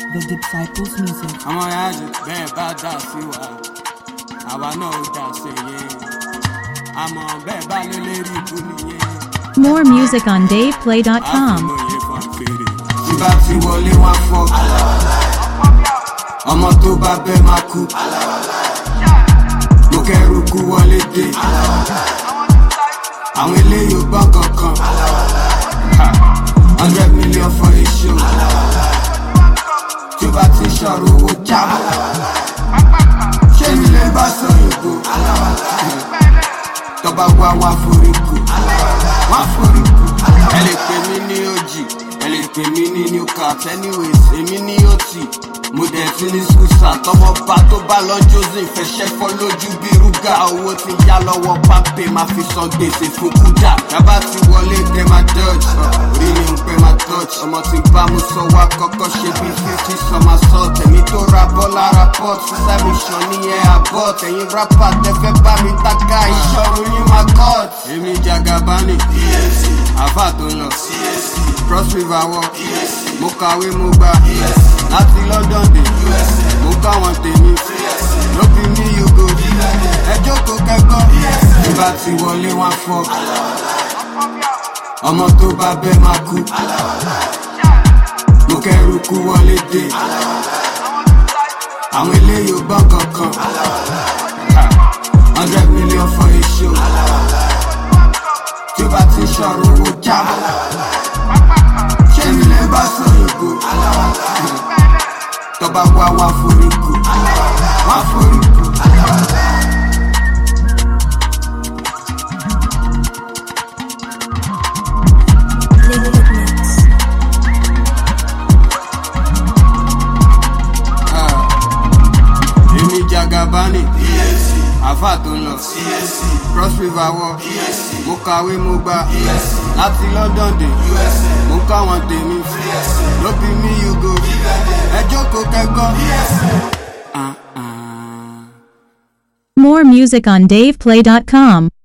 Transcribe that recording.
The Disciples Music. Àwọn ìyáàjò bẹ́ẹ̀ bá dà sí wa, àwa náà ó dà sí yẹn. Àmọ́ bẹ́ẹ̀ bá lé lérí ìbú nìyẹn. More music on DavePlay.com. Tí bá ti wọlé wá fọ́, ọmọ tó bá bẹ́ máa kú. Mo kẹ́rù kú wọlé dé. Àwọn eléyìí ò gbọ́ kankan. 100 million for a show. Tí o bá ti ṣọ̀rọ̀ owó jábọ̀. Ṣé ilé bá sọ ìbò? Tọ́ba wá wá foríkù. Wá foríkù. Ẹ lè pè mí ní OG, ẹ lè pè mí ní Newcat. Anyways, èmi ní OT. Mo dẹ̀ fi ní skúsà. Tọmọ bá tó bá lọ Joseph fẹsẹ̀ fọ́ lójú bí rúgà. Owó ti yá lọ́wọ́ pápé máa fi san gbèsè fún kúdà. Tábà ti wọlé tẹ máa dodge. Orí ni ń pẹ́ máa touch. Ọmọ ti bá mu sọ wá kọ́kọ́ ṣe bí 50 summer salt. Èmi tó ra bọ́ lára pot. Sísá mi ṣàn ní ẹ̀ abort. Ẹ̀yin rapper tẹ́fẹ́ bá mi taka ìṣòro yín máa cut. Èmi Jagabani, àfà tó lọ. Cross River walk, mo kàwé mo gbà. Láti London dé, mo káwọn tèmi. Ló fi mí you go, ẹ jókòó kẹ́kọ̀ọ́. Tí bá ti wọlé wá fọ́, ọmọ tó bá bẹ́ máa kú. Mo kẹ́rù kú wọlé dé. Àwọn eléyìí ò gbọ́ kankan. 100 million for a show. Tí o bá ti ṣọ̀rọ̀ owó jábọ̀. Ṣé ilé bá sọ ìbò? Tọ́ba wá wá foríkù. Wá foríkù. Èmi Jagabani, àfà tó lọ. Cross River walk, mo kàwé mo gbà. Láti London dé, mo káwọn tèmi. Ló bí mi you go, ẹ jókòó kẹ́kọ̀ọ́. More music on DavePlay.com.